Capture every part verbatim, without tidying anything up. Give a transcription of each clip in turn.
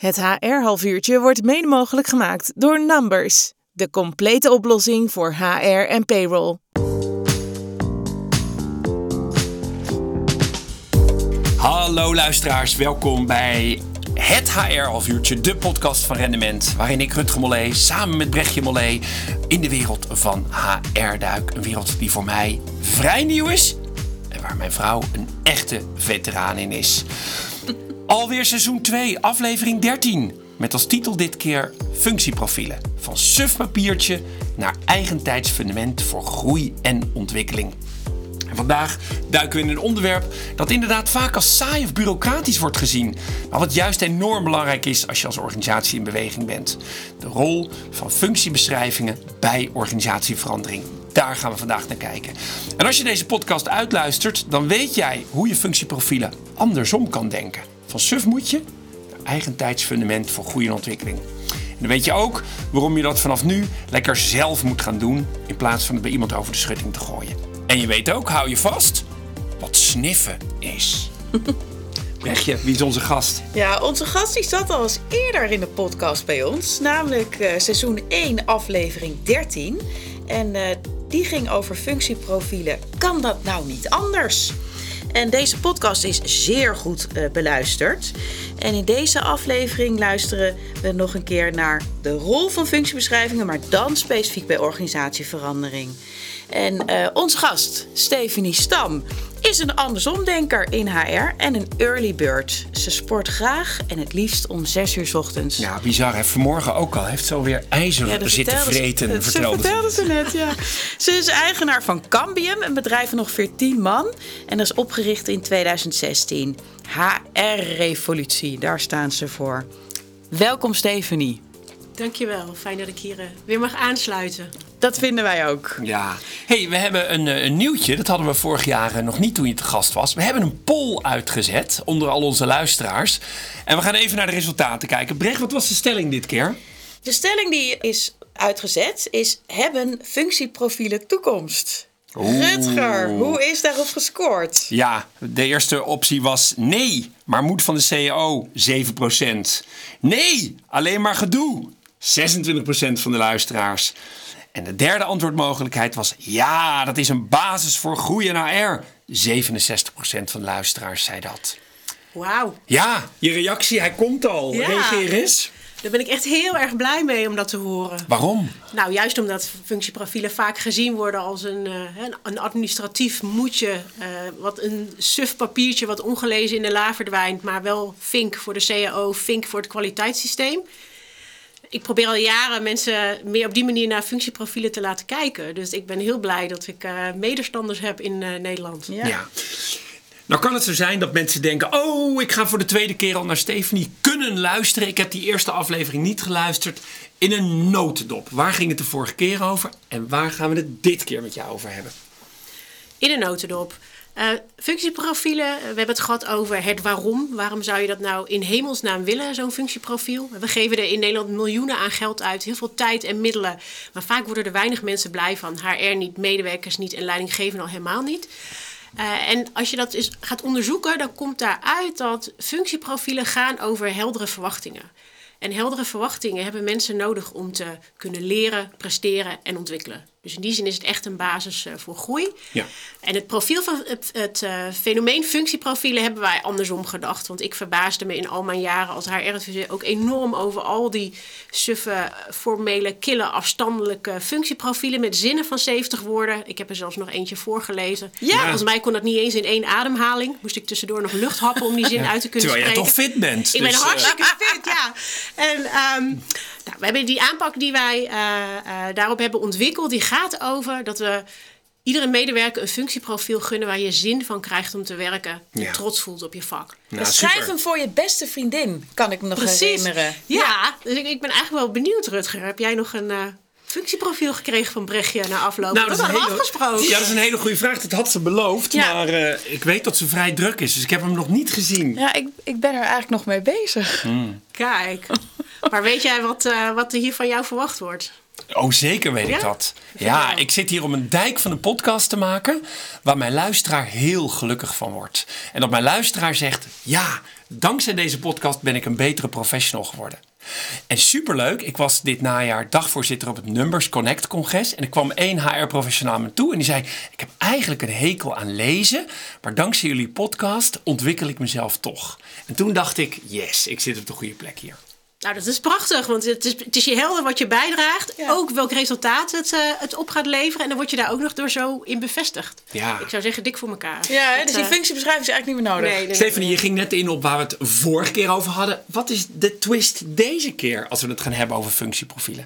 Het H R-halfuurtje wordt mede mogelijk gemaakt door Numbers. De complete oplossing voor H R en payroll. Hallo luisteraars, welkom bij het H R-halfuurtje, de podcast van Rendement. Waarin ik, Rutger Mollé, samen met Brechtje Mollé in de wereld van H R duik. Een wereld die voor mij vrij nieuw is en waar mijn vrouw een echte veteraan in is. Alweer seizoen twee, aflevering dertien. Met als titel dit keer functieprofielen. Van sufpapiertje naar eigentijds fundament voor groei en ontwikkeling. En vandaag duiken we in een onderwerp dat inderdaad vaak als saai of bureaucratisch wordt gezien. Maar wat juist enorm belangrijk is als je als organisatie in beweging bent. De rol van functiebeschrijvingen bij organisatieverandering. Daar gaan we vandaag naar kijken. En als je deze podcast uitluistert, dan weet jij hoe je functieprofielen andersom kan denken. Van sufmoetje naar eigentijds fundament voor groei en ontwikkeling. En dan weet je ook waarom je dat vanaf nu lekker zelf moet gaan doen in plaats van het bij iemand over de schutting te gooien. En je weet ook, hou je vast, wat sniffen is. Brechtje, wie is onze gast? Ja, onze gast die zat al eens eerder in de podcast bij ons. Namelijk uh, seizoen één, aflevering dertien. En uh, die ging over functieprofielen. Kan dat nou niet anders? En deze podcast is zeer goed uh, beluisterd. En in deze aflevering luisteren we nog een keer naar de rol van functiebeschrijvingen, maar dan specifiek bij organisatieverandering. En uh, onze gast, Stephanie Stam, is een andersomdenker in H R en een early bird. Ze sport graag en het liefst om zes uur 's ochtends. Ja, bizar. Hè? Vanmorgen ook al. Heeft ze alweer ijzer ja, zitten vreten. Ze, vertelde ze vertelde ze net, ja. Ze is eigenaar van Cambium, een bedrijf van ongeveer tien man. En dat is opgericht in tweeduizend zestien. H R-revolutie, daar staan ze voor. Welkom, Stephanie. Dankjewel, fijn dat ik hier uh, weer mag aansluiten. Dat vinden wij ook. Ja. Hey, we hebben een, een nieuwtje. Dat hadden we vorig jaar nog niet toen je te gast was. We hebben een poll uitgezet onder al onze luisteraars. En we gaan even naar de resultaten kijken. Brecht, wat was de stelling dit keer? De stelling die is uitgezet is: hebben functieprofielen toekomst? Oeh. Rutger, hoe is daarop gescoord? Ja, de eerste optie was nee, maar moet van de C E O, zeven procent. Nee, alleen maar gedoe, zesentwintig procent van de luisteraars. En de derde antwoordmogelijkheid was ja, dat is een basis voor groei en H R. zevenenzestig procent van de luisteraars zei dat. Wauw. Ja, je reactie, hij komt al. Ja. Reageer eens. Daar ben ik echt heel erg blij mee om dat te horen. Waarom? Nou, juist omdat functieprofielen vaak gezien worden als een, uh, een administratief moedje. Uh, wat een suf papiertje wat ongelezen in de la verdwijnt. Maar wel vink voor de C E O, vink voor het kwaliteitssysteem. Ik probeer al jaren mensen meer op die manier naar functieprofielen te laten kijken. Dus ik ben heel blij dat ik uh, medestanders heb in uh, Nederland. Ja. ja. Nou kan het zo zijn dat mensen denken: oh, ik ga voor de tweede keer al naar Stephanie kunnen luisteren. Ik heb die eerste aflevering niet geluisterd. In een notendop. Waar ging het de vorige keer over? En waar gaan we het dit keer met jou over hebben? In een notendop. Uh, functieprofielen, we hebben het gehad over het waarom. Waarom zou je dat nou in hemelsnaam willen, zo'n functieprofiel? We geven er in Nederland miljoenen aan geld uit, heel veel tijd en middelen. Maar vaak worden er weinig mensen blij van. H R niet, medewerkers niet en leidinggevenden al helemaal niet. Uh, en als je dat eens gaat onderzoeken, dan komt daaruit dat functieprofielen gaan over heldere verwachtingen. En heldere verwachtingen hebben mensen nodig om te kunnen leren, presteren en ontwikkelen. Dus in die zin is het echt een basis uh, voor groei. Ja. En het profiel van het, het uh, fenomeen functieprofielen hebben wij andersom gedacht. Want ik verbaasde me in al mijn jaren als H R-adviseur ook enorm over al die suffe, formele, kille, afstandelijke functieprofielen met zinnen van zeventig woorden. Ik heb er zelfs nog eentje voorgelezen. Ja. Volgens mij kon dat niet eens in één ademhaling. Moest ik tussendoor nog lucht happen om die zin ja. uit te kunnen Terwijl spreken. Terwijl jij toch fit bent. Ik dus, ben hartstikke uh... fit, ja. En um, nou, we hebben die aanpak die wij uh, uh, daarop hebben ontwikkeld, die gaat over dat we iedere medewerker een functieprofiel gunnen waar je zin van krijgt om te werken. En ja. trots voelt op je vak. Nou, schrijf hem voor je beste vriendin, kan ik me nog Precies. herinneren. Ja, ja. Dus ik, ik ben eigenlijk wel benieuwd, Rutger. Heb jij nog een uh, functieprofiel gekregen van Brechtje na afloop? Nou, dat dat hadden we hele, afgesproken. Ja, dat is een hele goede vraag. Dat had ze beloofd. Ja. Maar uh, ik weet dat ze vrij druk is. Dus ik heb hem nog niet gezien. Ja, ik, ik ben er eigenlijk nog mee bezig. Hmm. Kijk. Maar weet jij wat, uh, wat er hier van jou verwacht wordt? Oh, zeker weet ja? ik dat. Ja, ik zit hier om een dijk van een podcast te maken waar mijn luisteraar heel gelukkig van wordt. En dat mijn luisteraar zegt: ja, Dankzij deze podcast ben ik een betere professional geworden. En superleuk, ik was dit najaar dagvoorzitter op het Numbers Connect congres. En er kwam één H R-professional aan me toe en die zei... ik heb eigenlijk een hekel aan lezen, maar dankzij jullie podcast ontwikkel ik mezelf toch. En toen dacht ik, yes, ik zit op de goede plek hier. Nou, dat is prachtig, want het is, het is je helder wat je bijdraagt. Ja. Ook welk resultaat het, uh, het op gaat leveren. En dan word je daar ook nog door zo in bevestigd. Ja. Ik zou zeggen, dik voor elkaar. Ja, dat, dus die functiebeschrijving is eigenlijk niet meer nodig. Nee, nee, Stephanie, nee. je ging net in op waar we het vorige keer over hadden. Wat is de twist deze keer als we het gaan hebben over functieprofielen?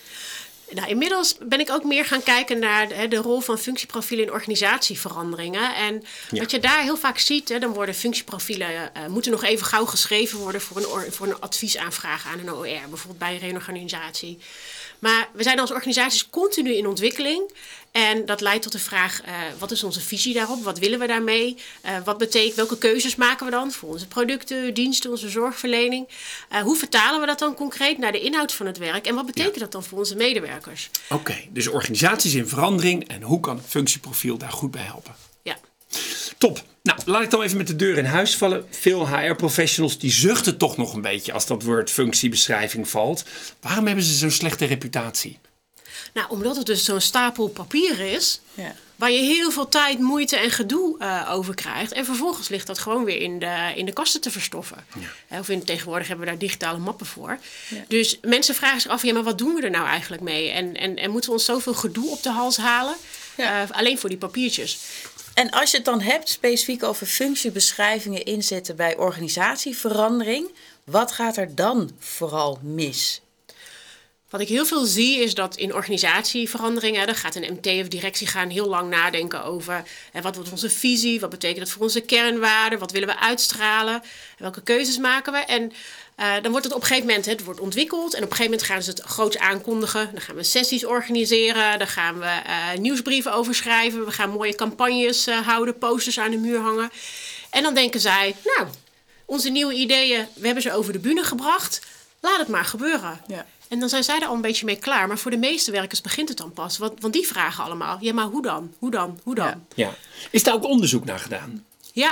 Nou, inmiddels ben ik ook meer gaan kijken naar de, de rol van functieprofielen in organisatieveranderingen. En Ja. wat je daar heel vaak ziet, hè, dan worden functieprofielen uh, moeten nog even gauw geschreven worden voor een, or, voor een adviesaanvraag aan een O R, bijvoorbeeld bij een reorganisatie. Maar we zijn als organisaties continu in ontwikkeling. En dat leidt tot de vraag, uh, wat is onze visie daarop? Wat willen we daarmee? Uh, wat betekent, welke keuzes maken we dan voor onze producten, diensten, onze zorgverlening? Uh, hoe vertalen we dat dan concreet naar de inhoud van het werk? En wat betekent Ja. dat dan voor onze medewerkers? Oké, okay, dus organisaties in verandering en hoe kan het functieprofiel daar goed bij helpen? Ja. Top. Nou, laat ik dan even met de deur in huis vallen. Veel H R-professionals die zuchten toch nog een beetje als dat woord functiebeschrijving valt. Waarom hebben ze zo'n slechte reputatie? Nou, omdat het dus zo'n stapel papier is, Ja. waar je heel veel tijd, moeite en gedoe uh, over krijgt. En vervolgens ligt dat gewoon weer in de, in de kasten te verstoffen. Ja. Of in, tegenwoordig hebben we daar digitale mappen voor. Ja. Dus mensen vragen zich af, ja, maar wat doen we er nou eigenlijk mee? En, en, en moeten we ons zoveel gedoe op de hals halen? Ja. Uh, alleen voor die papiertjes. En als je het dan hebt specifiek over functiebeschrijvingen inzetten bij organisatieverandering, wat gaat er dan vooral mis? Wat ik heel veel zie is dat in organisatieveranderingen, dan gaat een M T of directie gaan heel lang nadenken over eh, wat wordt onze visie, wat betekent dat voor onze kernwaarden, wat willen we uitstralen, welke keuzes maken we. En uh, dan wordt het op een gegeven moment, het wordt ontwikkeld en op een gegeven moment gaan ze het groots aankondigen. Dan gaan we sessies organiseren, dan gaan we uh, nieuwsbrieven over schrijven, we gaan mooie campagnes uh, houden, posters aan de muur hangen. En dan denken zij, nou, onze nieuwe ideeën, we hebben ze over de bühne gebracht, laat het maar gebeuren. Ja. En dan zijn zij er al een beetje mee klaar. Maar voor de meeste werkers begint het dan pas. Want, want die vragen allemaal, ja, maar hoe dan? Hoe dan? Hoe dan? Ja. Ja. Is daar ook onderzoek naar gedaan? Ja.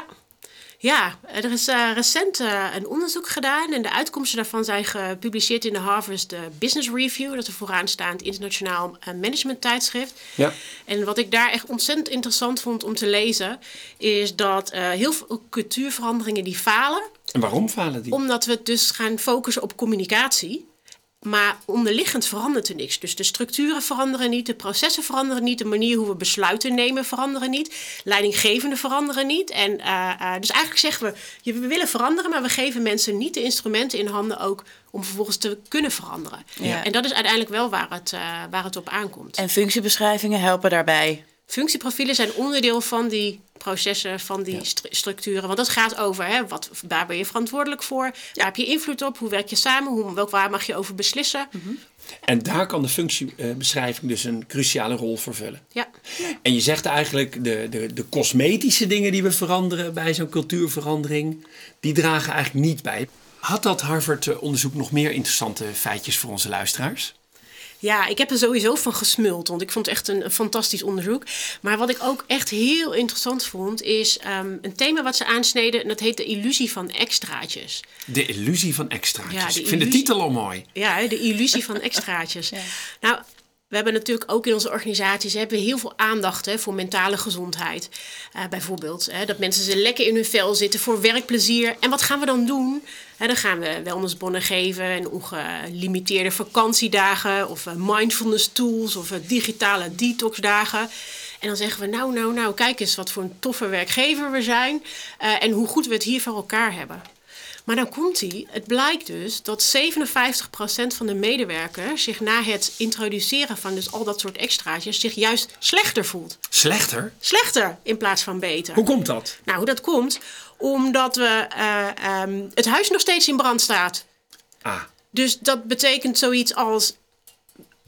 Ja, er is uh, recent uh, een onderzoek gedaan. En de uitkomsten daarvan zijn gepubliceerd in de Harvard uh, Business Review. Dat is een vooraanstaand internationaal uh, management tijdschrift. Ja. En wat ik daar echt ontzettend interessant vond om te lezen, is dat uh, heel veel cultuurveranderingen die falen. En waarom falen die? Omdat we dus gaan focussen op communicatie. Maar onderliggend verandert er niks. Dus de structuren veranderen niet, de processen veranderen niet, de manier hoe we besluiten nemen veranderen niet, leidinggevenden veranderen niet. En uh, uh, dus eigenlijk zeggen we, we willen veranderen, maar we geven mensen niet de instrumenten in handen ook om vervolgens te kunnen veranderen. Ja. En dat is uiteindelijk wel waar het, uh, waar het op aankomt. En functiebeschrijvingen helpen daarbij? Functieprofielen zijn onderdeel van die processen, van die Ja. stru- structuren. Want dat gaat over, hè, wat, waar ben je verantwoordelijk voor? Ja. Waar heb je invloed op? Hoe werk je samen? Hoe, welk, waar mag je over beslissen? Mm-hmm. En daar kan de functiebeschrijving dus een cruciale rol vervullen. Ja. En je zegt eigenlijk, de, de, de cosmetische dingen die we veranderen bij zo'n cultuurverandering, die dragen eigenlijk niet bij. Had dat Harvard-onderzoek nog meer interessante feitjes voor onze luisteraars? Ja, ik heb er sowieso van gesmuld, want ik vond het echt een, een fantastisch onderzoek. Maar wat ik ook echt heel interessant vond, is um, een thema wat ze aansneden. En dat heet de illusie van extraatjes. De illusie van extraatjes. Ja, ik de vind de illusie- titel al mooi. Ja, de illusie van extraatjes. Ja. Nou, we hebben natuurlijk ook in onze organisaties hebben we heel veel aandacht hè, voor mentale gezondheid. Uh, bijvoorbeeld hè, dat mensen ze lekker in hun vel zitten voor werkplezier. En wat gaan we dan doen? Hè, dan gaan we wellnessbonnen geven en ongelimiteerde vakantiedagen of uh, mindfulness tools of uh, digitale detoxdagen. En dan zeggen we, nou, nou, nou, kijk eens wat voor een toffe werkgever we zijn uh, en hoe goed we het hier voor elkaar hebben. Maar dan komt ie. Het blijkt dus dat zevenenvijftig procent van de medewerkers zich na het introduceren van dus al dat soort extraatjes zich juist slechter voelt. Slechter? Slechter in plaats van beter. Hoe komt dat? Nou, hoe dat komt? Omdat we, uh, um, het huis nog steeds in brand staat. Ah, Dus dat betekent zoiets als,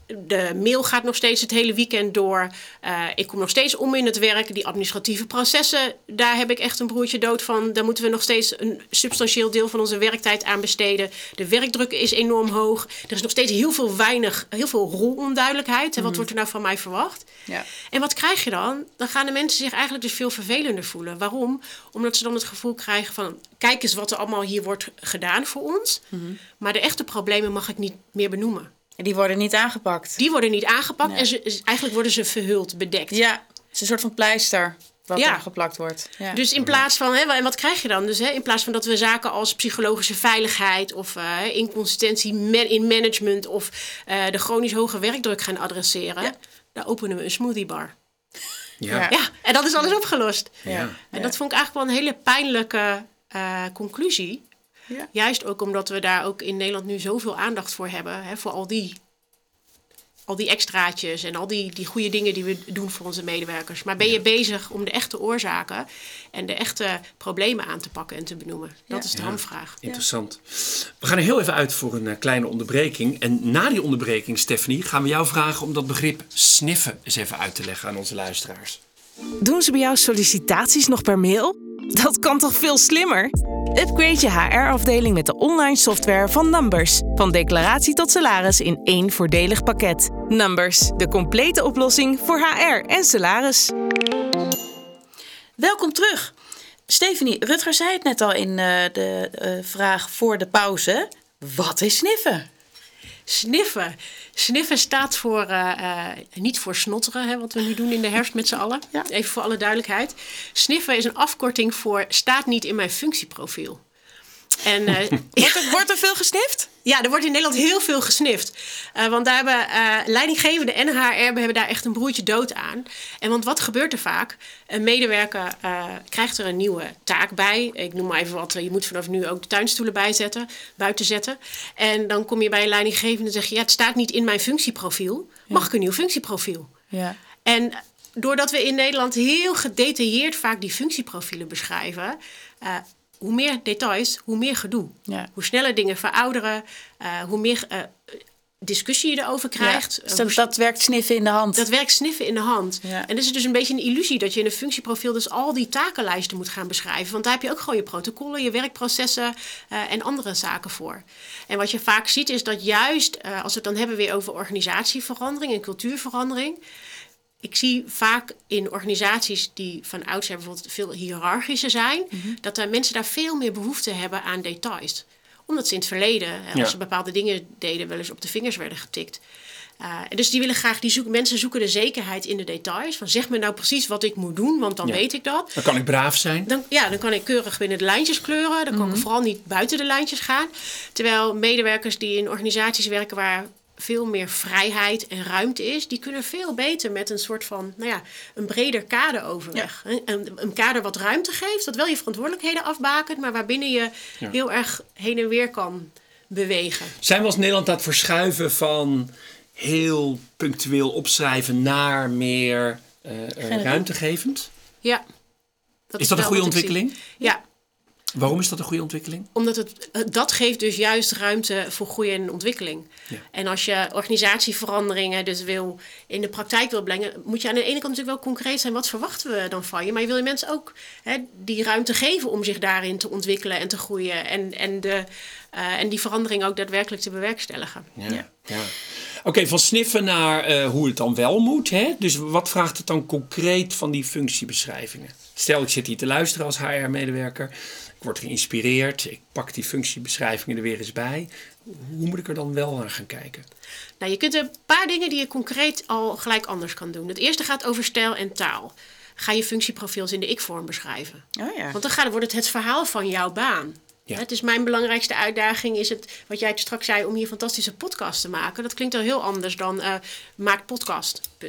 De mail gaat nog steeds het hele weekend door. Uh, ik kom nog steeds om in het werk. Die administratieve processen, daar heb ik echt een broertje dood van. Daar moeten we nog steeds een substantieel deel van onze werktijd aan besteden. De werkdruk is enorm hoog. Er is nog steeds heel veel weinig, heel veel rolonduidelijkheid. Mm-hmm. Wat wordt er nou van mij verwacht? Ja. En wat krijg je dan? Dan gaan de mensen zich eigenlijk dus veel vervelender voelen. Waarom? Omdat ze dan het gevoel krijgen van, kijk eens wat er allemaal hier wordt gedaan voor ons. Mm-hmm. Maar de echte problemen mag ik niet meer benoemen. Die worden niet aangepakt. Die worden niet aangepakt. Nee. En ze, eigenlijk worden ze verhuld, bedekt. Ja, het is een soort van pleister wat ja. aangeplakt wordt. Ja. Dus in plaats van, hè, en wat krijg je dan? Dus, hè, in plaats van dat we zaken als psychologische veiligheid of uh, inconsistentie in management of uh, de chronisch hoge werkdruk gaan adresseren, ja. dan openen we een smoothie bar. Ja. ja, en dat is alles opgelost. Ja. En ja. dat vond ik eigenlijk wel een hele pijnlijke uh, conclusie. Ja. Juist ook omdat we daar ook in Nederland nu zoveel aandacht voor hebben. Hè, voor al die, al die extraatjes en al die, die goede dingen die we doen voor onze medewerkers. Maar ben je ja. bezig om de echte oorzaken en de echte problemen aan te pakken en te benoemen? Dat ja. is de ja. hamvraag. Interessant. We gaan er heel even uit voor een uh, kleine onderbreking. En na die onderbreking, Stephanie, gaan we jou vragen om dat begrip sniffen eens even uit te leggen aan onze luisteraars. Doen ze bij jou sollicitaties nog per mail? Dat kan toch veel slimmer? Upgrade je H R-afdeling met de online software van Numbers. Van declaratie tot salaris in één voordelig pakket. Numbers, de complete oplossing voor H R en salaris. Welkom terug. Stephanie, Rutger zei het net al in uh, de uh, vraag voor de pauze. Wat is sniffen? Sniffen. Sniffen staat voor, uh, uh, niet voor snotteren, hè, wat we nu doen in de herfst met z'n allen. Ja. Even voor alle duidelijkheid. Sniffen is een afkorting voor staat niet in mijn functieprofiel. En, uh, wordt, er, wordt er veel gesnift? Ja, er wordt in Nederland heel veel gesnift. Uh, want daar hebben uh, leidinggevende en H R hebben daar echt een broertje dood aan. En want wat gebeurt er vaak? Een medewerker uh, krijgt er een nieuwe taak bij. Ik noem maar even wat. Je moet vanaf nu ook de tuinstoelen bijzetten, buiten zetten. En dan kom je bij een leidinggevende en zeg je, ja, het staat niet in mijn functieprofiel. Mag ja. ik een nieuw functieprofiel? Ja. En doordat we in Nederland heel gedetailleerd vaak die functieprofielen beschrijven, Uh, hoe meer details, hoe meer gedoe. Ja. Hoe sneller dingen verouderen, uh, hoe meer uh, discussie je erover krijgt. Ja, dus dat, dat werkt sniffen in de hand. Dat werkt sniffen in de hand. Ja. En dat is dus een beetje een illusie dat je in een functieprofiel dus al die takenlijsten moet gaan beschrijven. Want daar heb je ook gewoon je protocollen, je werkprocessen uh, en andere zaken voor. En wat je vaak ziet is dat juist, uh, als we het dan hebben weer over organisatieverandering en cultuurverandering. Ik zie vaak in organisaties die van oudsher bijvoorbeeld veel hiërarchischer zijn, mm-hmm. dat er mensen daar veel meer behoefte hebben aan details. Omdat ze in het verleden, ja. als ze bepaalde dingen deden, wel eens op de vingers werden getikt. Uh, dus die willen graag, die zoeken, mensen zoeken de zekerheid in de details. Van zeg me nou precies wat ik moet doen, want dan ja. weet ik dat. Dan kan ik braaf zijn. Dan, ja, dan kan ik keurig binnen de lijntjes kleuren. Dan mm-hmm. kan ik vooral niet buiten de lijntjes gaan. Terwijl medewerkers die in organisaties werken waar veel meer vrijheid en ruimte is, die kunnen veel beter met een soort van, nou ja, een breder kader overweg. Ja. Een, een kader wat ruimte geeft, dat wel je verantwoordelijkheden afbakent, maar waarbinnen je ja. heel erg heen en weer kan bewegen. Zijn we als Nederland aan het verschuiven van heel punctueel opschrijven naar meer uh, ruimtegevend? Ja. Dat is dat een goede ontwikkeling? Ja. Waarom is dat een goede ontwikkeling? Omdat het, dat geeft dus juist ruimte voor groei en ontwikkeling. Ja. En als je organisatieveranderingen dus wil in de praktijk wil brengen, moet je aan de ene kant natuurlijk wel concreet zijn. Wat verwachten we dan van je? Maar je wil je mensen ook hè, die ruimte geven om zich daarin te ontwikkelen en te groeien. En, en, de, uh, en die verandering ook daadwerkelijk te bewerkstelligen. Ja. Ja. Ja. Oké, okay, van sniffen naar uh, hoe het dan wel moet. Hè? Dus wat vraagt het dan concreet van die functiebeschrijvingen? Stel, ik zit hier te luisteren als H R-medewerker. Ik word geïnspireerd. Ik pak die functiebeschrijvingen er weer eens bij. Hoe moet ik er dan wel naar gaan kijken? Nou, je kunt een paar dingen die je concreet al gelijk anders kan doen. Het eerste gaat over stijl en taal. Ga je functieprofiels in de ik-vorm beschrijven. Oh ja. Want dan gaat, wordt het het verhaal van jouw baan. Ja. Het is mijn belangrijkste uitdaging, is het, wat jij straks zei, om hier fantastische podcast te maken. Dat klinkt al heel anders dan uh, maak podcast, punt.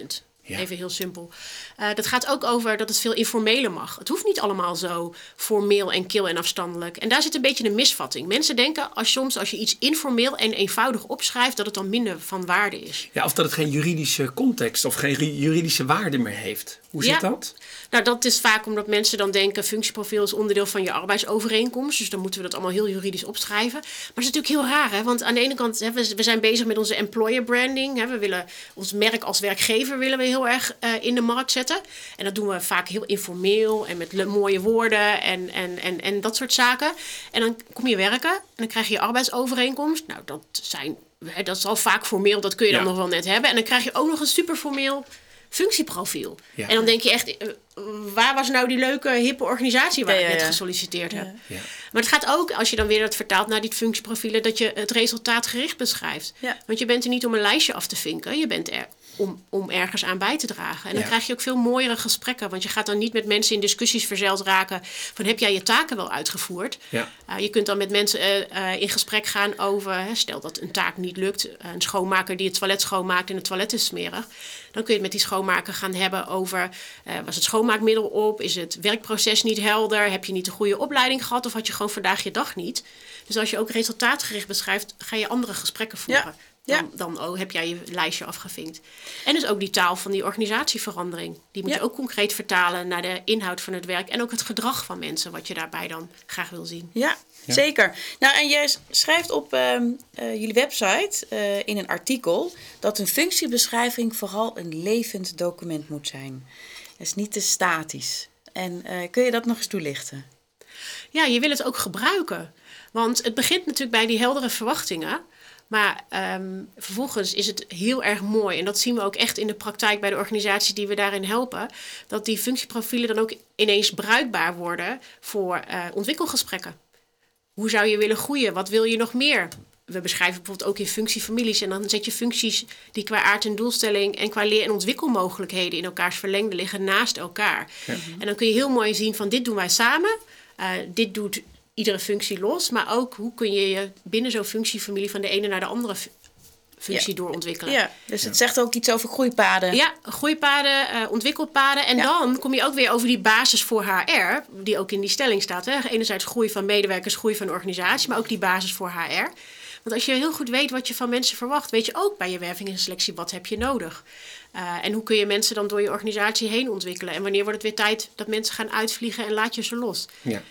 Ja. Even heel simpel. Uh, dat gaat ook over dat het veel informeler mag. Het hoeft niet allemaal zo formeel en kil en afstandelijk. En daar zit een beetje een misvatting. Mensen denken als soms als je iets informeel en eenvoudig opschrijft, dat het dan minder van waarde is. Ja, of dat het geen juridische context of geen juridische waarde meer heeft. Hoe zit ja. dat? Nou, dat is vaak omdat mensen dan denken, functieprofiel is onderdeel van je arbeidsovereenkomst. Dus dan moeten we dat allemaal heel juridisch opschrijven. Maar het is natuurlijk heel raar, hè? Want aan de ene kant, hè, we, we zijn bezig met onze employer branding. Hè? We willen ons merk als werkgever willen we heel erg uh, in de markt zetten. En dat doen we vaak heel informeel en met le- mooie woorden en, en, en, en dat soort zaken. En dan kom je werken en dan krijg je je arbeidsovereenkomst. Nou, dat zijn, hè, dat is al vaak formeel, dat kun je ja. dan nog wel net hebben. En dan krijg je ook nog een superformeel functieprofiel. Ja. En dan denk je echt, waar was nou die leuke, hippe organisatie waar ja, ik net ja. gesolliciteerd heb? Ja. Ja. Maar het gaat ook, als je dan weer dat vertaalt naar die functieprofielen, dat je het resultaat gericht beschrijft. Ja. Want je bent er niet om een lijstje af te vinken. Je bent er om, om ergens aan bij te dragen. En dan ja. krijg je ook veel mooiere gesprekken. Want je gaat dan niet met mensen in discussies verzeild raken van heb jij je taken wel uitgevoerd? Ja. Uh, je kunt dan met mensen uh, uh, in gesprek gaan over, hè, stel dat een taak niet lukt. Uh, een schoonmaker die het toilet schoonmaakt en het toilet is smerig. Dan kun je het met die schoonmaker gaan hebben over, uh, was het schoonmaakmiddel op? Is het werkproces niet helder? Heb je niet de goede opleiding gehad? Of had je gewoon vandaag je dag niet? Dus als je ook resultaatgericht beschrijft, ga je andere gesprekken voeren. Ja. Dan, ja. dan oh, heb jij je lijstje afgevinkt. En dus ook die taal van die organisatieverandering. Die moet ja. je ook concreet vertalen naar de inhoud van het werk. En ook het gedrag van mensen, wat je daarbij dan graag wil zien. Ja, ja. zeker. Nou, en jij schrijft op uh, uh, jullie website uh, in een artikel dat een functiebeschrijving vooral een levend document moet zijn. Het is niet te statisch. En uh, kun je dat nog eens toelichten? Ja, je wil het ook gebruiken. Want het begint natuurlijk bij die heldere verwachtingen. Maar um, vervolgens is het heel erg mooi. En dat zien we ook echt in de praktijk bij de organisaties die we daarin helpen. Dat die functieprofielen dan ook ineens bruikbaar worden voor uh, ontwikkelgesprekken. Hoe zou je willen groeien? Wat wil je nog meer? We beschrijven bijvoorbeeld ook in functiefamilies. En dan zet je functies die qua aard en doelstelling en qua leer- en ontwikkelmogelijkheden in elkaars verlengde liggen naast elkaar. Ja. En dan kun je heel mooi zien van dit doen wij samen. Uh, dit doet iedere functie los, maar ook hoe kun je je binnen zo'n functiefamilie van de ene naar de andere fu- functie ja. doorontwikkelen. Ja, dus het zegt ook iets over groeipaden. Ja, groeipaden, uh, ontwikkelpaden. En ja. dan kom je ook weer over die basis voor H R, die ook in die stelling staat. Hè? Enerzijds groei van medewerkers, groei van organisatie, maar ook die basis voor H R. Want als je heel goed weet wat je van mensen verwacht, weet je ook bij je werving en selectie wat heb je nodig. Uh, en hoe kun je mensen dan door je organisatie heen ontwikkelen? En wanneer wordt het weer tijd dat mensen gaan uitvliegen en laat je ze los? Ja.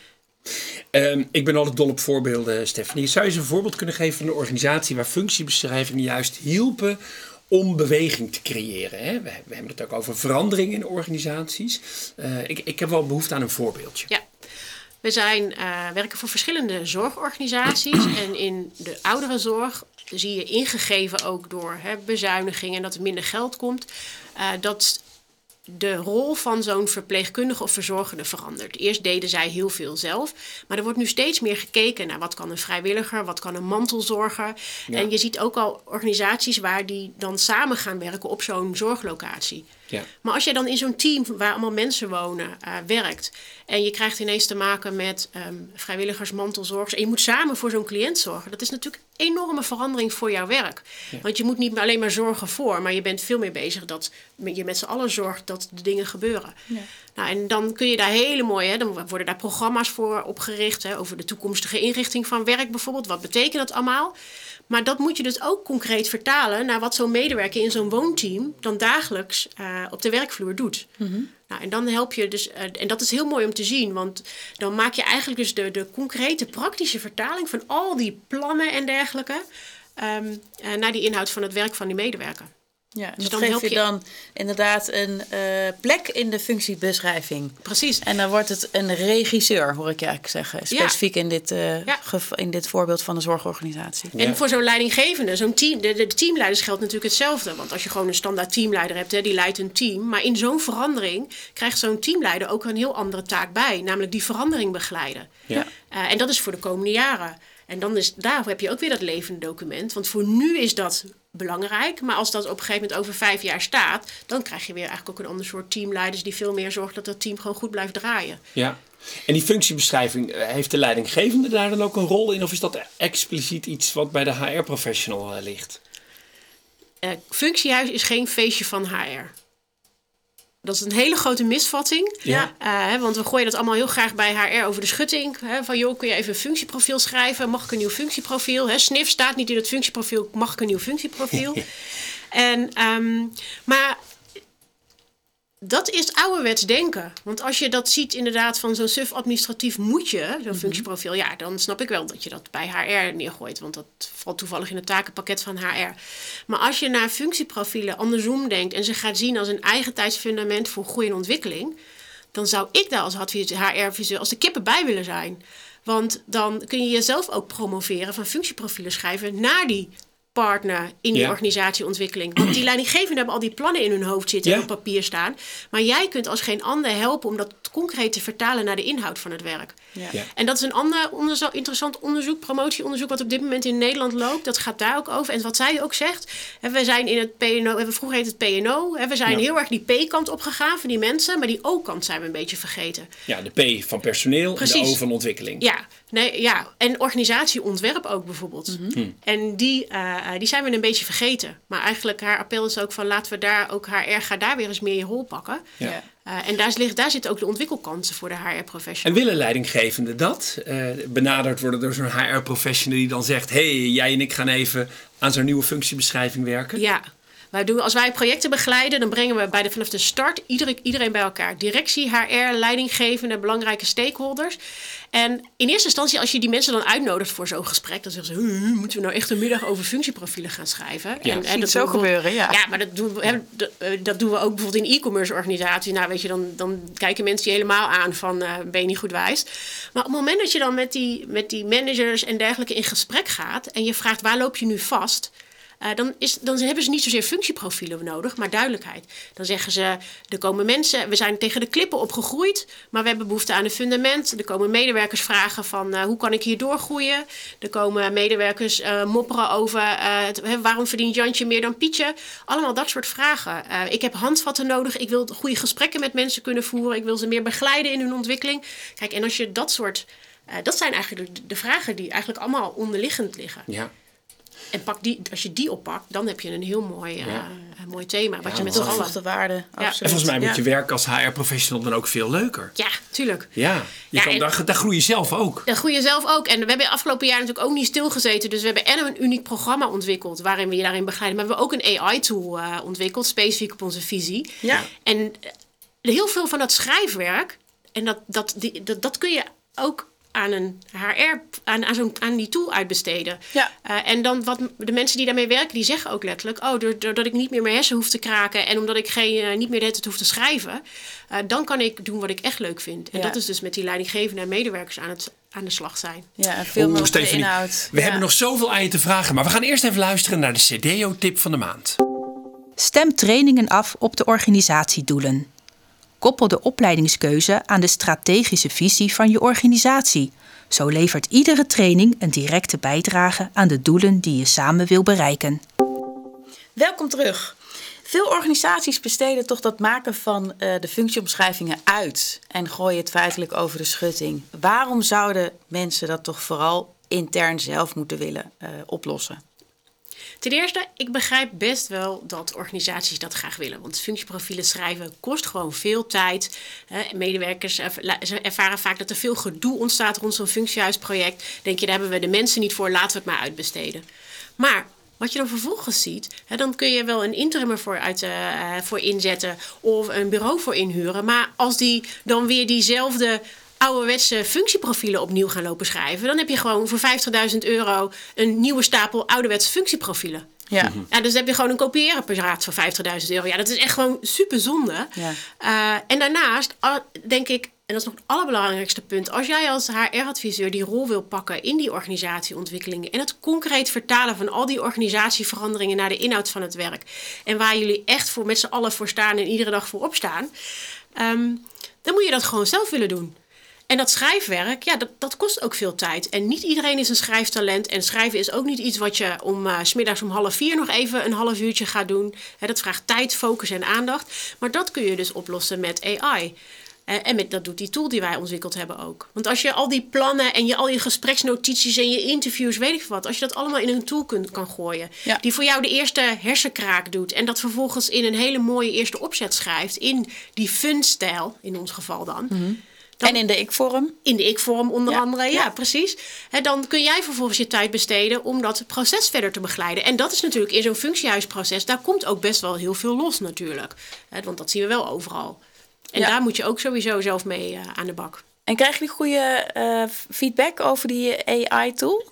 Um, ik ben altijd dol op voorbeelden, Stephanie. Zou je eens een voorbeeld kunnen geven van een organisatie waar functiebeschrijvingen juist hielpen om beweging te creëren? Hè? We, we hebben het ook over verandering in organisaties. Uh, ik, ik heb wel behoefte aan een voorbeeldje. Ja. We zijn, uh, werken voor verschillende zorgorganisaties. En in de ouderenzorg zie je ingegeven ook door hè, bezuinigingen en dat er minder geld komt. Uh, dat de rol van zo'n verpleegkundige of verzorgende verandert. Eerst deden zij heel veel zelf. Maar er wordt nu steeds meer gekeken naar wat kan een vrijwilliger, wat kan een mantelzorger. Ja. En je ziet ook al organisaties waar die dan samen gaan werken op zo'n zorglocatie. Ja. Maar als je dan in zo'n team waar allemaal mensen wonen, uh, werkt en je krijgt ineens te maken met um, vrijwilligers, mantelzorgers en je moet samen voor zo'n cliënt zorgen, dat is natuurlijk een enorme verandering voor jouw werk. Ja. Want je moet niet alleen maar zorgen voor, maar je bent veel meer bezig dat je met z'n allen zorgt dat de dingen gebeuren. Ja. Nou, en dan kun je daar hele mooie, hè, dan worden daar programma's voor opgericht, hè, over de toekomstige inrichting van werk bijvoorbeeld. Wat betekent dat allemaal? Maar dat moet je dus ook concreet vertalen naar wat zo'n medewerker in zo'n woonteam dan dagelijks uh, op de werkvloer doet. Mm-hmm. Nou, en dan help je dus, uh, en dat is heel mooi om te zien, want dan maak je eigenlijk dus de, de concrete praktische vertaling van al die plannen en dergelijke um, uh, naar die inhoud van het werk van die medewerker. Ja, en dus dat dan geef je, je dan inderdaad een uh, plek in de functiebeschrijving. Precies. En dan wordt het een regisseur, hoor ik je eigenlijk zeggen. Specifiek ja. in, dit, uh, ja. gev- in dit voorbeeld van de zorgorganisatie. Ja. En voor zo'n leidinggevende, zo'n team, de, de teamleiders geldt natuurlijk hetzelfde. Want als je gewoon een standaard teamleider hebt, hè, die leidt een team. Maar in zo'n verandering krijgt zo'n teamleider ook een heel andere taak bij. Namelijk die verandering begeleiden. Ja. Uh, en dat is voor de komende jaren. En dan is, daar heb je ook weer dat levende document. Want voor nu is dat belangrijk. Maar als dat op een gegeven moment over vijf jaar staat, dan krijg je weer eigenlijk ook een ander soort teamleiders die veel meer zorgen dat dat team gewoon goed blijft draaien. Ja. En die functiebeschrijving, heeft de leidinggevende daar dan ook een rol in? Of is dat expliciet iets wat bij de H R-professional uh, ligt? Uh, functiehuis is geen feestje van H R. Dat is een hele grote misvatting. Ja. Uh, want we gooien dat allemaal heel graag bij H R over de schutting. Hè, van joh, kun je even een functieprofiel schrijven? Mag ik een nieuw functieprofiel? Hè, S N I F staat niet in het functieprofiel. Mag ik een nieuw functieprofiel? en, um, maar dat is ouderwets denken. Want als je dat ziet inderdaad van zo'n suf administratief moetje, zo'n mm-hmm. functieprofiel, ja, dan snap ik wel dat je dat bij H R neergooit. Want dat valt toevallig in het takenpakket van H R. Maar als je naar functieprofielen andersom denkt en ze gaat zien als een eigen tijdsfundament voor groei en ontwikkeling, dan zou ik daar als H R-adviseur als de kippen bij willen zijn. Want dan kun je jezelf ook promoveren van functieprofielen schrijven naar die partner in die ja. organisatieontwikkeling. Want die leidinggevenden hebben al die plannen in hun hoofd zitten ja. en op papier staan. Maar jij kunt als geen ander helpen om dat concreet te vertalen naar de inhoud van het werk. Ja. Ja. En dat is een ander onderzo- interessant onderzoek, promotieonderzoek, wat op dit moment in Nederland loopt. Dat gaat daar ook over. En wat zij ook zegt, hè, we zijn in het P N O, hè, vroeger heet het P N O, hè, we zijn ja. heel erg die P-kant opgegaan van die mensen, maar die O-kant zijn we een beetje vergeten. Ja, de P van personeel Precies. en de O van ontwikkeling. Ja, nee, ja. En organisatieontwerp ook bijvoorbeeld. Mm-hmm. En die, uh, die zijn we een beetje vergeten. Maar eigenlijk haar appel is ook van laten we daar ook H R, ga daar weer eens meer je rol pakken. Ja. Uh, en daar, ligt, daar zitten ook de ontwikkelkansen voor de H R-professional. En willen leidinggevenden dat? Uh, benaderd worden door zo'n H R-professional die dan zegt, hé, hey, jij en ik gaan even aan zo'n nieuwe functiebeschrijving werken? Ja. Wij doen, als wij projecten begeleiden, dan brengen we bij de, vanaf de start iedereen, iedereen bij elkaar. Directie, H R, leidinggevende, belangrijke stakeholders. En in eerste instantie, als je die mensen dan uitnodigt voor zo'n gesprek, dan zeggen ze, moeten we nou echt een middag over functieprofielen gaan schrijven? Ja, en, en dat zo gebeuren, ja. Ja, maar dat doen, we, dat doen we ook bijvoorbeeld in e-commerce organisaties. Nou, weet je, dan, dan kijken mensen je helemaal aan van, uh, ben je niet goed wijs? Maar op het moment dat je dan met die, met die managers en dergelijke in gesprek gaat en je vraagt, waar loop je nu vast? Uh, dan, is, dan hebben ze niet zozeer functieprofielen nodig, maar duidelijkheid. Dan zeggen ze, er komen mensen, we zijn tegen de klippen opgegroeid, maar we hebben behoefte aan een fundament. Er komen medewerkers vragen van, uh, hoe kan ik hier doorgroeien? Er komen medewerkers uh, mopperen over, uh, het, hè, waarom verdient Jantje meer dan Pietje? Allemaal dat soort vragen. Uh, ik heb handvatten nodig, ik wil goede gesprekken met mensen kunnen voeren, ik wil ze meer begeleiden in hun ontwikkeling. Kijk, en als je dat soort, uh, dat zijn eigenlijk de, de vragen die eigenlijk allemaal onderliggend liggen. Ja. En pak die, als je die oppakt, dan heb je een heel mooi, uh, ja. een mooi thema. Wat ja, je met z'n allen... Toegevoegde waarde, ja. absoluut. En volgens mij wordt ja. je werk als H R-professional dan ook veel leuker. Ja, tuurlijk. Ja, je ja, kan, daar, daar groei je zelf ook. Daar groei je zelf ook. En we hebben afgelopen jaar natuurlijk ook niet stilgezeten. Dus we hebben en een uniek programma ontwikkeld waarin we je daarin begeleiden. Maar we hebben ook een A I-tool uh, ontwikkeld, specifiek op onze visie. Ja. En uh, heel veel van dat schrijfwerk, en dat, dat, die, dat, dat kun je ook aan een H R, aan, aan, zo'n, aan die tool uitbesteden. Ja. Uh, en dan wat de mensen die daarmee werken, die zeggen ook letterlijk, oh, doordat ik niet meer mijn hersen hoef te kraken en omdat ik geen, uh, niet meer de hele tijd hoef te schrijven, uh, dan kan ik doen wat ik echt leuk vind. En ja. dat is dus met die leidinggevenden en medewerkers aan, het, aan de slag zijn. Ja, en veel meer de inhoud. We ja. hebben nog zoveel aan je te vragen, maar we gaan eerst even luisteren naar de C D O-tip van de maand. Stem trainingen af op de organisatiedoelen. Koppel de opleidingskeuze aan de strategische visie van je organisatie. Zo levert iedere training een directe bijdrage aan de doelen die je samen wil bereiken. Welkom terug. Veel organisaties besteden toch dat maken van uh, de functieomschrijvingen uit en gooien het feitelijk over de schutting. Waarom zouden mensen dat toch vooral intern zelf moeten willen uh, oplossen? Ten eerste, ik begrijp best wel dat organisaties dat graag willen. Want functieprofielen schrijven kost gewoon veel tijd. Medewerkers ervaren vaak dat er veel gedoe ontstaat rond zo'n functiehuisproject. Denk je, daar hebben we de mensen niet voor, laten we het maar uitbesteden. Maar wat je dan vervolgens ziet, dan kun je wel een interim ervoor uit, uh, voor inzetten of een bureau voor inhuren. Maar als die dan weer diezelfde ouderwetse functieprofielen opnieuw gaan lopen schrijven, dan heb je gewoon voor vijftigduizend euro een nieuwe stapel ouderwetse functieprofielen. Ja. Mm-hmm. Ja, dus dan heb je gewoon een kopieerapparaat voor vijftigduizend euro. Ja, dat is echt gewoon super zonde. Ja. Uh, en daarnaast denk ik, en dat is nog het allerbelangrijkste punt, als jij als H R-adviseur die rol wil pakken in die organisatieontwikkelingen en het concreet vertalen van al die organisatieveranderingen naar de inhoud van het werk en waar jullie echt voor met z'n allen voor staan en iedere dag voor opstaan, um, dan moet je dat gewoon zelf willen doen. En dat schrijfwerk, ja, dat, dat kost ook veel tijd. En niet iedereen is een schrijftalent. En schrijven is ook niet iets wat je om uh, 's middags om half vier nog even een half uurtje gaat doen. He, dat vraagt tijd, focus en aandacht. Maar dat kun je dus oplossen met A I. Uh, en met, dat doet die tool die wij ontwikkeld hebben ook. Want als je al die plannen en je, al je gespreksnotities en je interviews, weet ik wat, als je dat allemaal in een tool kunt, kan gooien, ja. die voor jou de eerste hersenkraak doet en dat vervolgens in een hele mooie eerste opzet schrijft, in die fun-stijl, in ons geval dan. Mm-hmm. Dan, en in de ik-vorm? In de ik-vorm onder ja. andere, ja, ja precies. He, dan kun jij vervolgens je tijd besteden om dat proces verder te begeleiden. En dat is natuurlijk in zo'n functiehuisproces, daar komt ook best wel heel veel los natuurlijk. He, want dat zien we wel overal. En ja. daar moet je ook sowieso zelf mee uh, aan de bak. En krijg je goede uh, feedback over die A I-tool?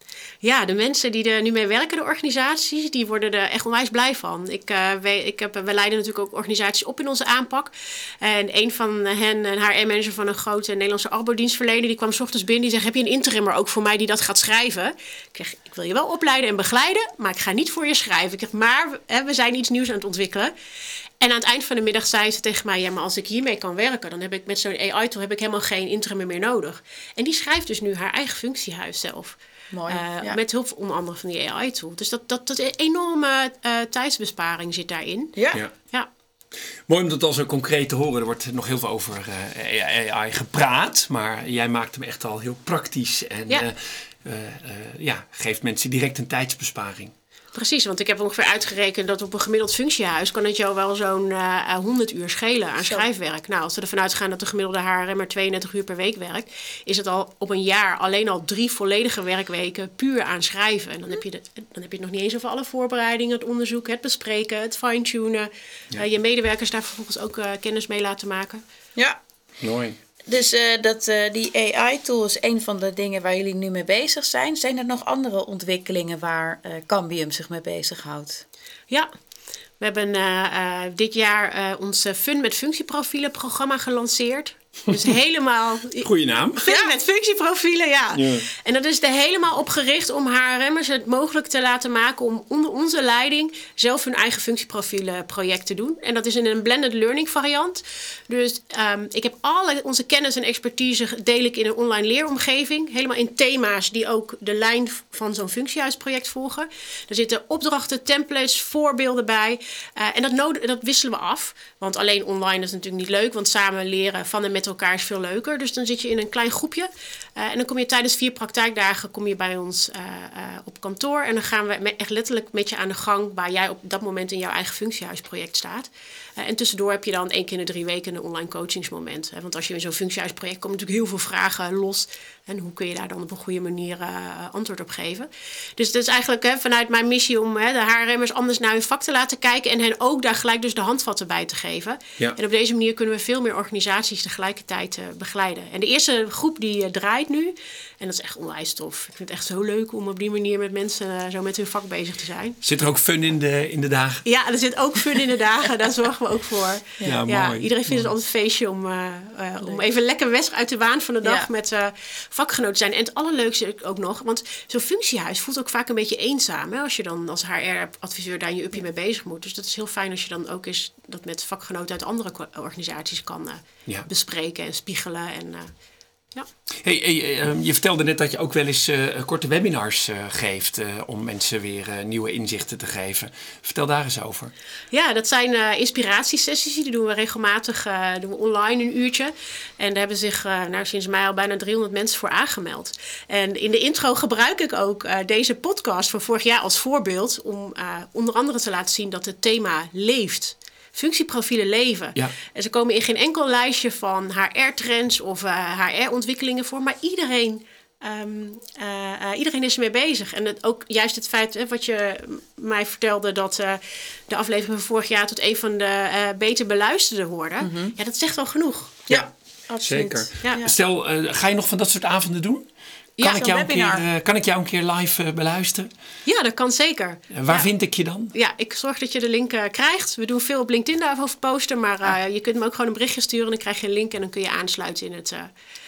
Ja, de mensen die er nu mee werken, de organisaties, die worden er echt onwijs blij van. Ik, uh, we, ik heb, we leiden natuurlijk ook organisaties op in onze aanpak. En een van hen, een H R-manager van een grote Nederlandse arbeidsdienstverlener, die kwam 's ochtends binnen, die zegt, heb je een interimmer ook voor mij die dat gaat schrijven? Ik zeg, ik wil je wel opleiden en begeleiden, maar ik ga niet voor je schrijven. Ik zeg, maar hè, we zijn iets nieuws aan het ontwikkelen. En aan het eind van de middag zei ze tegen mij, ja, maar als ik hiermee kan werken, dan heb ik met zo'n A I-tool heb ik helemaal geen interimmer meer nodig. En die schrijft dus nu haar eigen functiehuis zelf. Mooi, uh, ja. Met hulp onder andere van die A I-tool. Dus dat, dat, dat een enorme uh, tijdsbesparing zit daarin. Ja. ja. ja. Mooi om dat al zo concreet te horen. Er wordt nog heel veel over uh, A I gepraat. Maar jij maakt hem echt al heel praktisch. En ja. Uh, uh, uh, ja, geeft mensen direct een tijdsbesparing. Precies, want ik heb ongeveer uitgerekend dat op een gemiddeld functiehuis kan het jou wel zo'n uh, honderd uur schelen aan Zo. schrijfwerk. Nou, als we ervan uitgaan dat de gemiddelde H R M maar tweeëndertig uur per week werkt, is het al op een jaar alleen al drie volledige werkweken puur aan schrijven. En dan heb je, de, dan heb je het nog niet eens over alle voorbereidingen, het onderzoek, het bespreken, het fine-tunen. Ja. Uh, je medewerkers daar vervolgens ook uh, kennis mee laten maken. Ja. Mooi. Dus uh, dat, uh, die A I-tool is een van de dingen waar jullie nu mee bezig zijn. Zijn er nog andere ontwikkelingen waar uh, Cambium zich mee bezighoudt? Ja, we hebben uh, uh, dit jaar uh, ons Fun met Functieprofielen programma gelanceerd. Dus helemaal... Goeie naam. Fun ja. met functieprofielen, ja. ja. En dat is er helemaal op gericht om H R M'ers het mogelijk te laten maken om onder onze leiding zelf hun eigen functieprovielenproject te doen. En dat is in een blended learning variant. Dus um, ik heb alle onze kennis en expertise deel ik in een online leeromgeving. Helemaal in thema's die ook de lijn van zo'n functiehuisproject volgen. Er zitten opdrachten, templates, voorbeelden bij. Uh, en dat, nodig, dat wisselen we af. Want alleen online is natuurlijk niet leuk, want samen leren van en met elkaar is veel leuker. Dus dan zit je in een klein groepje. Uh, en dan kom je tijdens vier praktijkdagen kom je bij ons uh, uh, op kantoor. En dan gaan we echt letterlijk met je aan de gang waar jij op dat moment in jouw eigen functiehuisproject staat. Uh, en tussendoor heb je dan één keer in de drie weken een online coachingsmoment. Hè? Want als je in zo'n functiehuisproject komt natuurlijk heel veel vragen los. En hoe kun je daar dan op een goede manier uh, antwoord op geven? Dus dat is eigenlijk hè, vanuit mijn missie om hè, de H R M'ers anders naar hun vak te laten kijken. En hen ook daar gelijk dus de handvatten bij te geven. Ja. En op deze manier kunnen we veel meer organisaties tegelijkertijd uh, begeleiden. En de eerste groep die uh, draait nu. En dat is echt onwijs tof. Ik vind het echt zo leuk om op die manier met mensen uh, zo met hun vak bezig te zijn. Zit er ook fun in de, in de dagen? Ja, er zit ook fun in de dagen. Daar zorgen we ook voor. Ja, ja, ja mooi. Iedereen vindt het altijd een feestje om, uh, uh, om even lekker weg uit de waan van de dag ja. met uh, vakgenoten te zijn. En het allerleukste ook nog, want zo'n functiehuis voelt ook vaak een beetje eenzaam. Hè, als je dan als H R-adviseur daar in je uppie mee bezig moet. Dus dat is heel fijn als je dan ook eens dat met vakgenoten uit andere organisaties kan uh, ja. bespreken en spiegelen. En, uh, ja. Hey, hey, uh, je vertelde net dat je ook wel eens uh, korte webinars uh, geeft uh, om mensen weer uh, nieuwe inzichten te geven. Vertel daar eens over. Ja, dat zijn uh, inspiratiesessies. Die doen we regelmatig uh, doen we online een uurtje. En daar hebben zich uh, nou, sinds mei al bijna driehonderd mensen voor aangemeld. En in de intro gebruik ik ook uh, deze podcast van vorig jaar als voorbeeld om uh, onder andere te laten zien dat het thema leeft. Functieprofielen leven. Ja. En ze komen in geen enkel lijstje van H R-trends of uh, H R-ontwikkelingen voor. Maar iedereen, um, uh, uh, iedereen is ermee bezig. En het, ook juist het feit hè, wat je mij vertelde... dat uh, de aflevering van vorig jaar tot een van de uh, beter beluisterde hoorden. Mm-hmm. Ja, dat zegt wel genoeg. Ja, ja absoluut. Zeker. Ja. Stel, uh, ga je nog van dat soort avonden doen? Kan, ja, ik jou een keer, uh, kan ik jou een keer live uh, beluisteren? Ja, dat kan zeker. Uh, waar ja. vind ik je dan? Ja, ik zorg dat je de link uh, krijgt. We doen veel op LinkedIn daarover posten. Maar uh, ah. je kunt me ook gewoon een berichtje sturen. Dan krijg je een link en dan kun je aansluiten in het... Uh,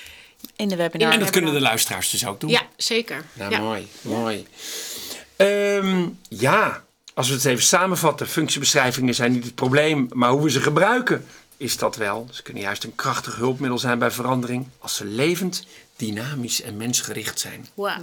in de webinar. En dat webinar. Kunnen de luisteraars dus ook doen? Ja, zeker. Nou, ja. mooi. mooi. Um, ja, als we het even samenvatten. Functiebeschrijvingen zijn niet het probleem, maar hoe we ze gebruiken is dat wel. Ze kunnen juist een krachtig hulpmiddel zijn bij verandering als ze levend, dynamisch en mensgericht zijn. Wauw.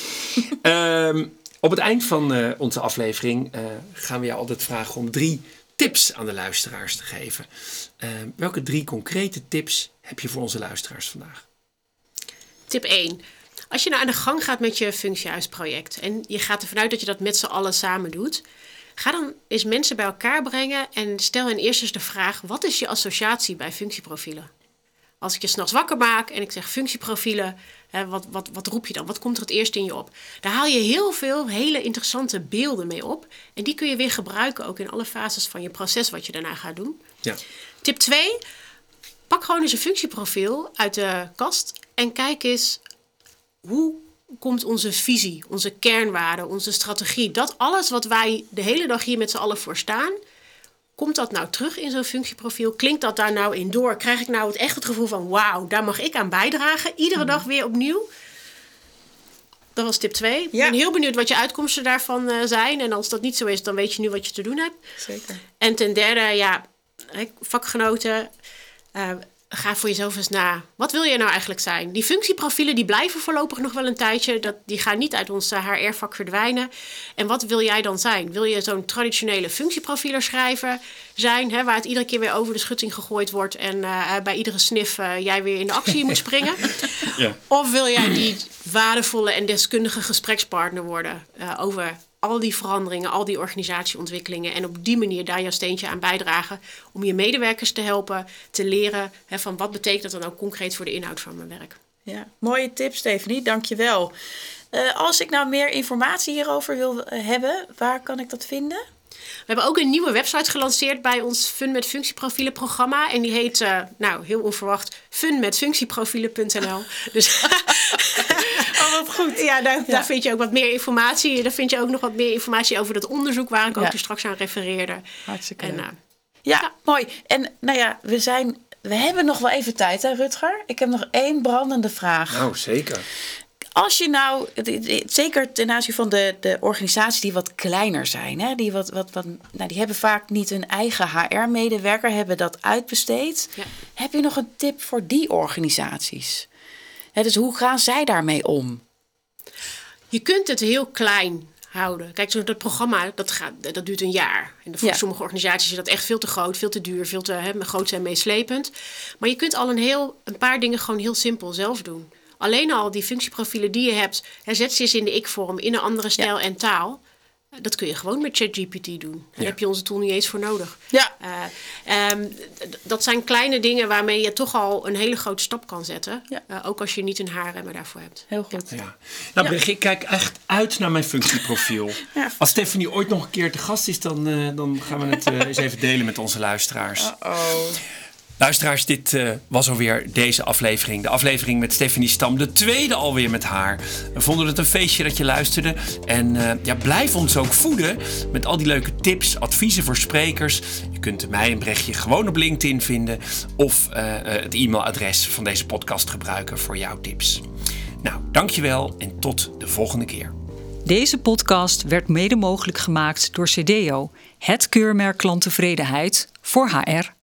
Yeah. um, op het eind van uh, onze aflevering uh, gaan we jou altijd vragen om drie tips aan de luisteraars te geven. Uh, welke drie concrete tips heb je voor onze luisteraars vandaag? Tip één. Als je nou aan de gang gaat met je functiehuisproject en je gaat ervan uit dat je dat met z'n allen samen doet, ga dan eens mensen bij elkaar brengen en stel hen eerst eens de vraag: wat is je associatie bij functieprofielen? Als ik je 's nachts wakker maak en ik zeg functieprofielen, hè, wat, wat, wat roep je dan? Wat komt er het eerst in je op? Daar haal je heel veel hele interessante beelden mee op. En die kun je weer gebruiken ook in alle fases van je proces wat je daarna gaat doen. Ja. Tip twee. Pak gewoon eens een functieprofiel uit de kast en kijk eens hoe komt onze visie, onze kernwaarden, onze strategie. Dat alles wat wij de hele dag hier met z'n allen voor staan, komt dat nou terug in zo'n functieprofiel? Klinkt dat daar nou in door? Krijg ik nou het echt het gevoel van wauw, daar mag ik aan bijdragen? Iedere dag weer opnieuw? Dat was tip twee. Ik Ja. ben heel benieuwd wat je uitkomsten daarvan uh, zijn. En als dat niet zo is, dan weet je nu wat je te doen hebt. Zeker. En ten derde, ja, vakgenoten, uh, ga voor jezelf eens na. Wat wil je nou eigenlijk zijn? Die functieprofielen die blijven voorlopig nog wel een tijdje. Dat, die gaan niet uit ons H R-vak verdwijnen. En wat wil jij dan zijn? Wil je zo'n traditionele functieprofieler schrijver zijn, hè, waar het iedere keer weer over de schutting gegooid wordt en uh, bij iedere snif uh, jij weer in de actie moet springen? Ja. Of wil jij die waardevolle en deskundige gesprekspartner worden uh, over al die veranderingen, al die organisatieontwikkelingen en op die manier daar jouw steentje aan bijdragen om je medewerkers te helpen, te leren hè, van wat betekent dat dan ook concreet voor de inhoud van mijn werk. Ja, mooie tip, Stephanie. Dank je wel. Uh, als ik nou meer informatie hierover wil uh, hebben, waar kan ik dat vinden? We hebben ook een nieuwe website gelanceerd bij ons Fun met Functieprofielen programma. En die heet, uh, nou heel onverwacht, fun met functieprofielen punt n l. Dus oh, wat goed. Ja, daar, Ja. daar vind je ook wat meer informatie. Daar vind je ook nog wat meer informatie over dat onderzoek waar ik Ja. ook er straks aan refereerde. Hartstikke En, leuk. uh, Ja, Ja. mooi. En nou ja, we zijn, we hebben nog wel even tijd, hè, Rutger? Ik heb nog één brandende vraag. Nou, zeker. Als je nou, zeker ten aanzien van de, de organisaties die wat kleiner zijn, hè, die, wat, wat, wat, nou, die hebben vaak niet hun eigen H R-medewerker, hebben dat uitbesteed. Ja. Heb je nog een tip voor die organisaties? Hè, dus hoe gaan zij daarmee om? Je kunt het heel klein houden. Kijk, zo'n dat programma, dat, gaat, dat duurt een jaar. En voor Ja. sommige organisaties is dat echt veel te groot, veel te duur, veel te hè, groot en meeslepend. Maar je kunt al een, heel, een paar dingen gewoon heel simpel zelf doen. Alleen al die functieprofielen die je hebt, hè, zet ze eens in de ik-vorm, in een andere stijl Ja. en taal. Dat kun je gewoon met ChatGPT doen. Daar Ja. heb je onze tool niet eens voor nodig. Ja. Uh, um, d- dat zijn kleine dingen waarmee je toch al een hele grote stap kan zetten. Ja. Uh, ook als je niet een H R M daarvoor hebt. Heel goed. Ja. Nou, Brecht, ik kijk echt uit naar mijn functieprofiel. Ja. Als Stephanie ooit nog een keer te gast is, dan, uh, dan gaan we het uh, eens even delen met onze luisteraars. Oh. Luisteraars, dit uh, was alweer deze aflevering. De aflevering met Stephanie Stam. De tweede alweer met haar. We vonden het een feestje dat je luisterde. En uh, ja, blijf ons ook voeden met al die leuke tips, adviezen voor sprekers. Je kunt mij en Brechtje gewoon op LinkedIn vinden. Of uh, uh, het e-mailadres van deze podcast gebruiken voor jouw tips. Nou, dankjewel en tot de volgende keer. Deze podcast werd mede mogelijk gemaakt door Cedeo, het keurmerk klanttevredenheid voor H R